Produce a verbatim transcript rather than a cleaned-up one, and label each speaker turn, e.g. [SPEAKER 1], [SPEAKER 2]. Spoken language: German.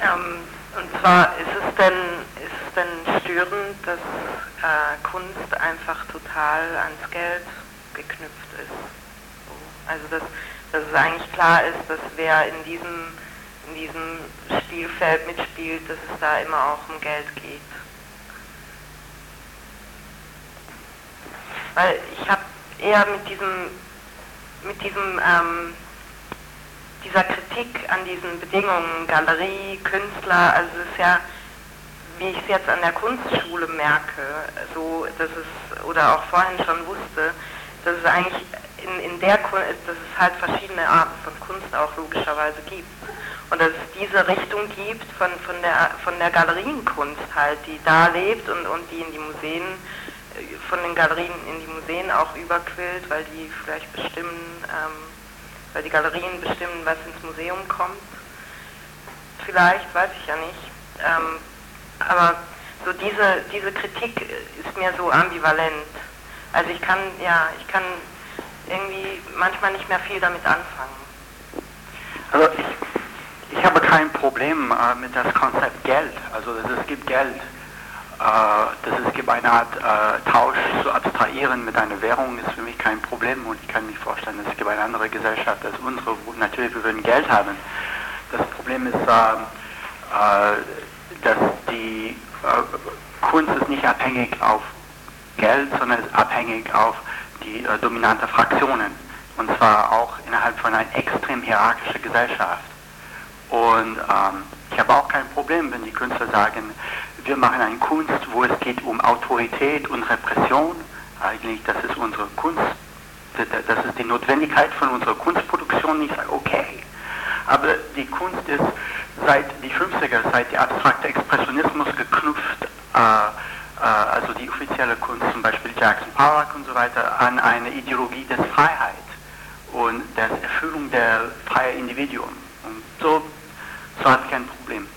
[SPEAKER 1] Ähm, und zwar ist es denn, ist es denn störend, dass äh, Kunst einfach total ans Geld geknüpft ist? So. Also dass, dass es eigentlich klar ist, dass wer in diesem, in diesem Spielfeld mitspielt, dass es da immer auch um Geld geht. Weil ich habe eher mit diesem, mit diesem, ähm, dieser Kritik an diesen Bedingungen, Galerie, Künstler, also es ist ja, wie ich es jetzt an der Kunstschule merke, so, dass es, oder auch vorhin schon wusste, dass es eigentlich in, in der Kunst, dass es halt verschiedene Arten von Kunst auch logischerweise gibt. Und dass es diese Richtung gibt von, von, der, von der Galerienkunst halt, die da lebt und, und die in die Museen, von den Galerien in die Museen auch überquillt, weil die vielleicht bestimmen, ähm, weil die Galerien bestimmen, was ins Museum kommt. Vielleicht, weiß ich ja nicht. Ähm, aber so diese, diese Kritik ist mir so ambivalent. Also ich kann, ja, ich kann irgendwie manchmal nicht mehr viel damit anfangen.
[SPEAKER 2] Also ich, ich habe kein Problem äh, mit das Konzept Geld. Also dass es gibt Geld. Äh, dass es gibt eine Art äh, Tausch zu abstrahieren mit einer Währung ist für mich kein Problem und ich kann mir vorstellen, dass es gibt eine andere Gesellschaft als unsere, wo natürlich wir würden Geld haben. Das Problem ist, äh, äh, dass die äh, Kunst ist nicht abhängig auf Geld, sondern ist abhängig auf die äh, dominante Fraktionen und zwar auch innerhalb von einer extrem hierarchischen Gesellschaft. Und ähm, ich habe auch kein Problem, wenn die Künstler sagen, wir machen eine Kunst, wo es geht um Autorität und Repression. Eigentlich, das ist unsere Kunst, das ist die Notwendigkeit von unserer Kunstproduktion. Ich sage, okay. Aber die Kunst ist seit die fünfziger, seit der abstrakte Expressionismus geknüpft, äh, äh, also die offizielle Kunst, zum Beispiel Jackson Pollock und so weiter, an eine Ideologie der Freiheit und der Erfüllung der freien Individuen. Und so, so hat kein Problem.